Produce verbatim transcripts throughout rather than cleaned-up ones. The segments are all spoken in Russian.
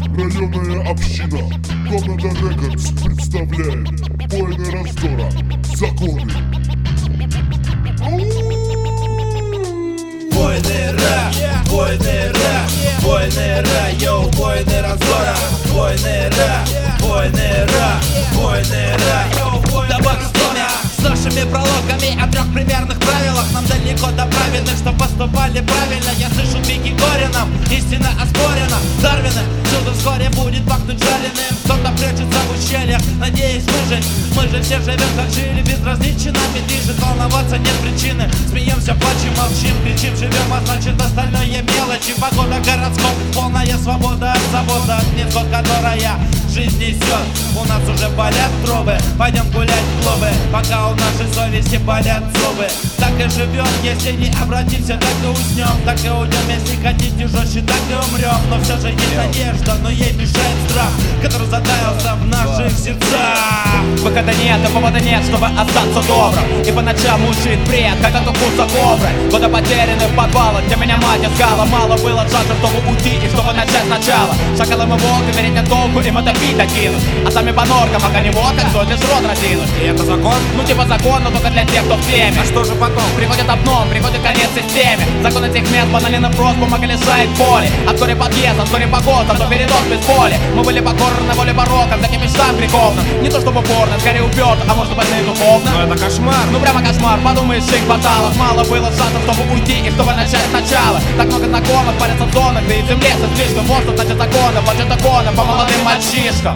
Районная община Комната Рекордс представляет Воины раздора. Законы. Воины ра, воины ра, воины ра, йоу, воины раздора. Воины ра, воины ра, воины ра, йоу, воины раздора. С нашими прологами о трех примерных правилах. Нам далеко до правильных, что поступали правильно. Я слышу крики Горином, истина оспорена. Дарвины, чудо вскоре будет пахнуть жареным. Кто-то прячется в ущельях, надеясь выжить. Мы же все живем, как жили, безразличие нами движет. Волноваться нет причины, смеемся, плачем, молчим, кричим, живем, а значит остальное мелочи. Погода городском, полная свобода от завода, от невзгод, которая жизнь несет. У нас уже болят трубы, пойдем гулять в клубы, пока у нашей совести болят зубы. Так и живем, если не обратимся, так и уснем. Так и уйдем, если хотите жестче, так и умрем. Но все же есть надежда, но ей мешает страх, который затаился в наших сердцах. Выхода нет, и повода нет, чтобы остаться добрым. И по ночам мучает бред, как от укуса кобры. Годы потеряны в подвалах, где меня мать искала. Мало было шансов, чтобы уйти и чтобы начать сначала. Шакалом и волками верить нет толку, им это пить докинут. А сами по норкам, пока не водка, кто лишь рот разинут. И это закон? Ну типа закон, но только для тех, кто в теме. А что же потом? Приходит обном, приходит конец системе. Закон этих мест банален и прост, бумага лишает боли. От вскоре подъезд, от вскоре погода, то передок без боли. Мы были покорны на воле порока, к таким мечтам греховным. Не то чтобы упорно, скорее уперто, а может быть и духовно. Но это кошмар. Ну прямо кошмар, подумаешь, их хватало. Мало было шансов, чтобы уйти и чтобы начать сначала. Так много знакомых, парятся в зонах, да и в земле со слишком воздух, значит закона, плачет закона по молодым мальчишкам.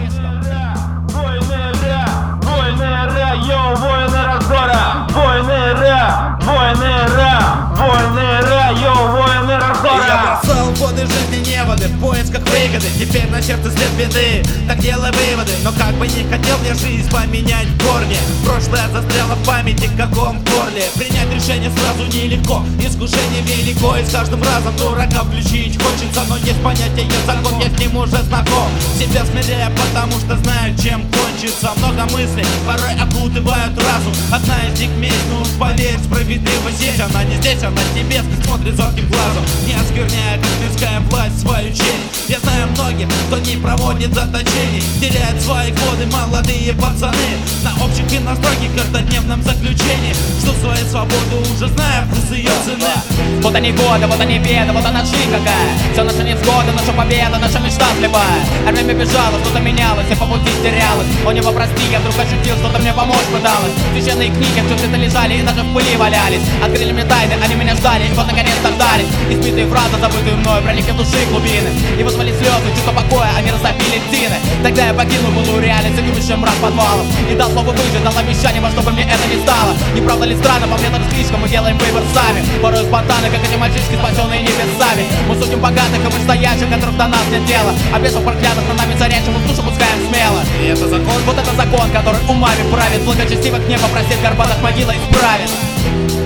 Йоу, воины раздора, воины ра, воины ра, воины ра, йоу, воины раздора. Я бросал воды жизни неводы в поисках выгоды. Теперь на сердце след беды, так делай выводы. Но как бы не хотел я жизнь поменять в корне, прошлое застряло в памяти, как ком в горле. Принять решение сразу нелегко, искушение велико. И с каждым разом дурака включить хочется. Но есть понятие, есть закон, я с ним уже знаком. Себя смиряя, потому что знаю, чем кончится. Много мыслей, порой окутывают разум. Одна из них месть, ну уж поверь, справедливость здесь. Она не здесь, она с небес, смотрит зорким глазом, не оскверняя, как мирская власть, свою честь. Я знаю многих, кто не проводит заточений, теряет свои годы молодые пацаны на общих и на строгих каждодневном заключении. Жду своей свободы, уже зная вкус ее цены. Вот они годы, вот они беды, вот она жизнь какая. Все наша невзгода, наша победа, наша мечта слепая. А время бежало, что-то менялось, и по пути терялось. О небо прости, я вдруг ощутил, что-то мне помочь пыталось. Священные книги все где-то лежали и даже в пыли валялись. Открыли мне тайны, они меня ждали, и вот наконец-то ждались. Избитые фразы, забытые мной, проникли в души глубины. И вызвали слезы, чувство покоя, они растопили тины. Тогда я покинул былую реальность, загубивший мрак подвалов. И дал слово выжить, дал обещание, во что бы мне это не стало. Не правда ли странно, по мне даже слишком, мы делаем выбор сами. Порой спонтанно, как эти мальчишки, спасенные небесами. Мы судим богатых и вышестоящих, которых до нас нет дела. А бесов проклятых на нами царящих, мы в душу пускаем смело. И это закон? Вот это закон, который умами правит. Благочестивых небо просит, в Карпатах могила исправит.